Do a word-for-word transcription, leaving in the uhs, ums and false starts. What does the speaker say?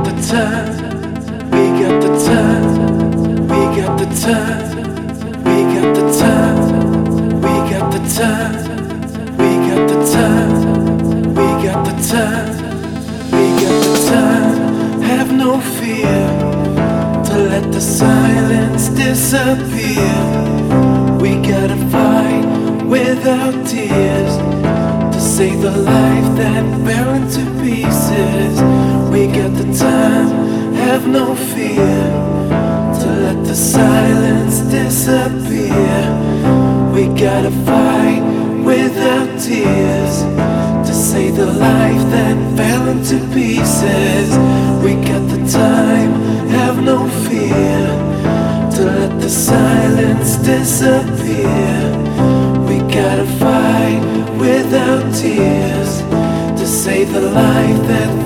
the time, we got the time, we got the time, we got the time, we got the time, we got the time, we got the time, we got the time. Have no fear to let the silence disappear. We gotta fight without tears to save the life that fell into pieces. We got the time, have no fear to let the silence disappear. We gotta fight without tears to save the life that fell into pieces. We got the time, have no fear to let the silence disappear. We gotta fight without tears to save the life that